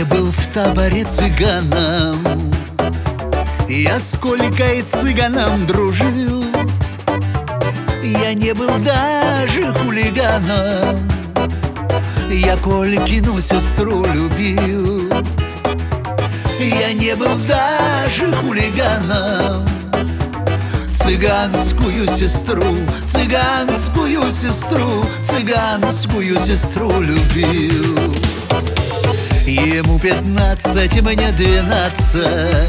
был в таборе цыганом, я с Колькой цыганом дружил. Я не был даже хулиганом, я Колькину сестру любил. Я не был даже хулиганом, цыганскую сестру, цыганскую сестру, цыганскую сестру любил. Ему 15, мне 12,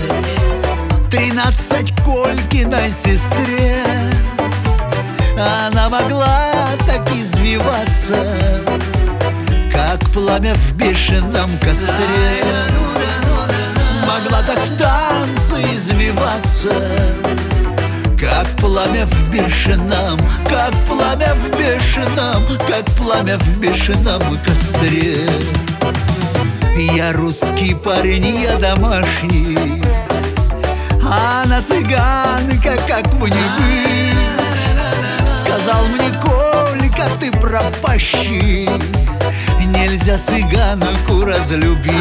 13 Колькиной сестре. Она могла так извиваться, как пламя в бешеном костре. Могла так в танце извиваться, как пламя в бешеном, как пламя в бешеном, как пламя в бешеном костре. Я русский парень, я домашний, она цыганка, как мне быть? Сказал мне Колька, ты пропащий, нельзя цыганку разлюбить.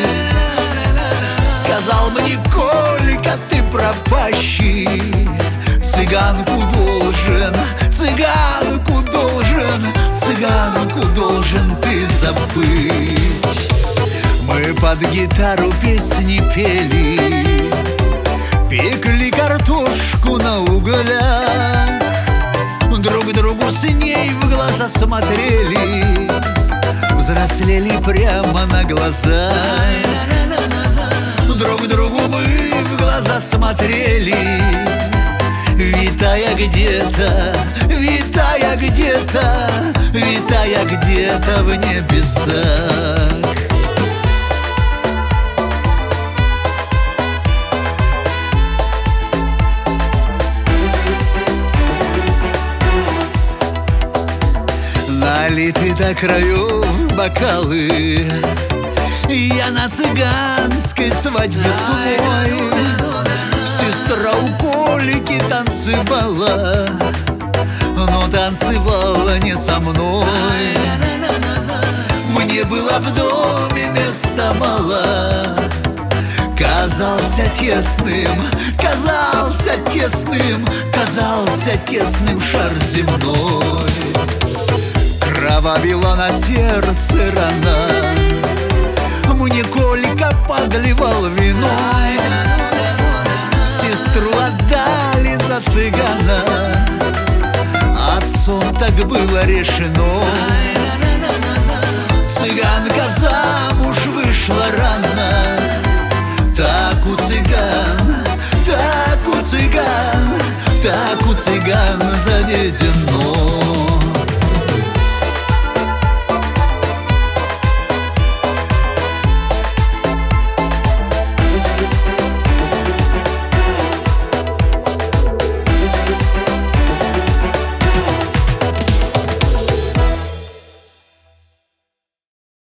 Сказал мне Колька, ты пропащий, цыганку должен, цыганку должен, цыганку должен ты забыть. Мы под гитару песни пели, пекли картошку на углях, друг другу с ней в глаза смотрели, взрослели прямо на глазах. Друг другу мы в глаза смотрели, витая где-то, витая где-то, витая где-то в небесах. Налиты до краев бокалы, я на цыганской свадьбе свой. Сестра у Кольки танцевала, но танцевала не со мной. Мне было в доме места мало, казался тесным, казался тесным, казался тесным шар земной. Кровавила на сердце рана, мне Колька подливал вино. Сестру отдали за цыгана, отцом так было решено. Цыганка замуж вышла рано, так у цыган, так у цыган, так у цыган заведено.